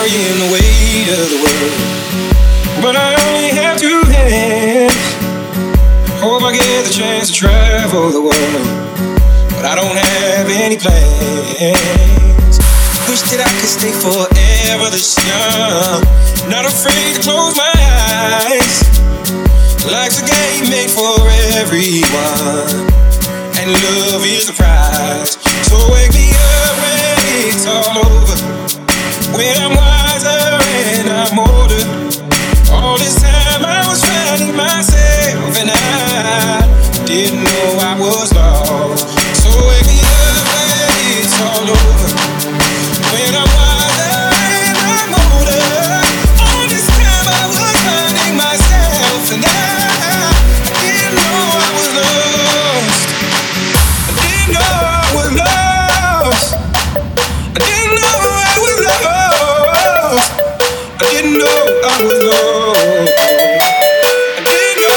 carrying the weight of the world, but I only have two hands. Hope I get the chance to travel the world, but I don't have any plans. Wish that I could stay forever this young, not afraid to close my eyes. Life's a game made for everyone, and love is the prize. So wake me up when it's all over, when I'm wiser and I'm older. All this time I was finding myself, and I didn't know I was lost. So wake me up when it's all over, when I'm wiser and I'm older. All this time I was finding myself, and I didn't know I was lost. I didn't know I was lost. I didn't know I was lost. I didn't know I was lost. I didn't know.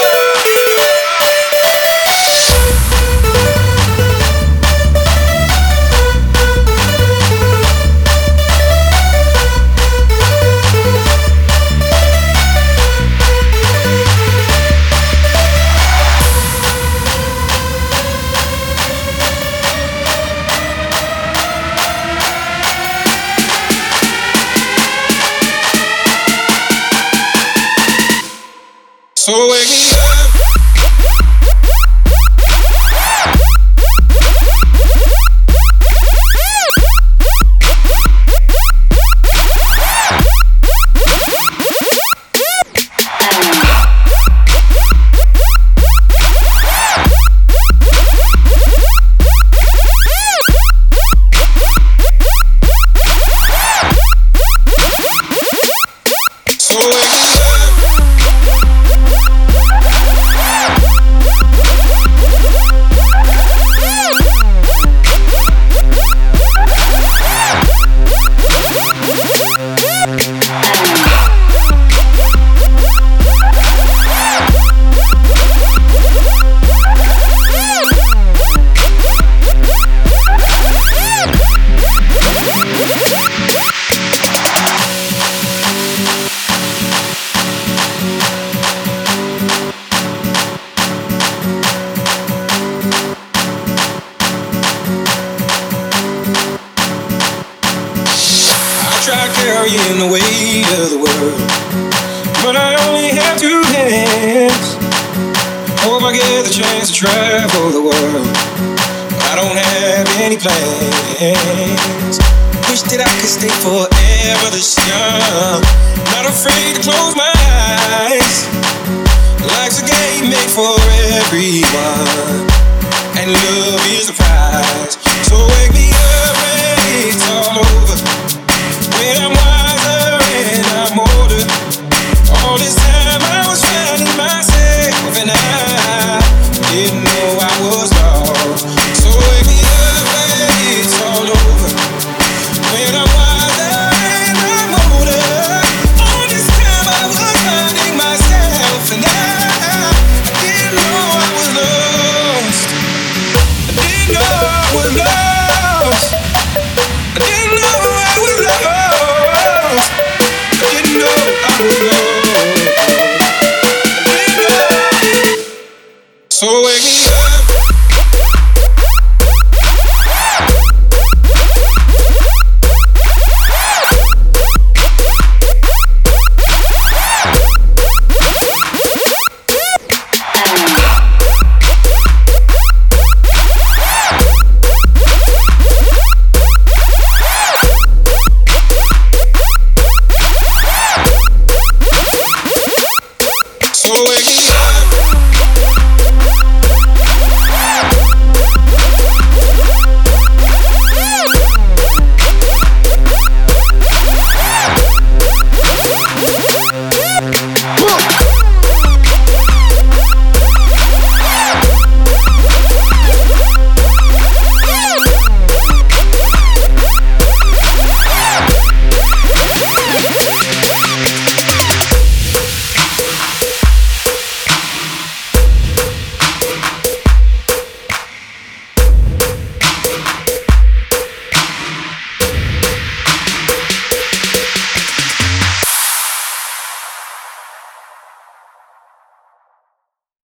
So wake me up. So wake me up. Try carrying the weight of the world, but I only have two hands. Hope I get the chance to travel the world, but I don't have any plans. Wish that I could stay forever this young, not afraid to close my eyes. Life's a game made for everyone, and love is the prize. So wake me up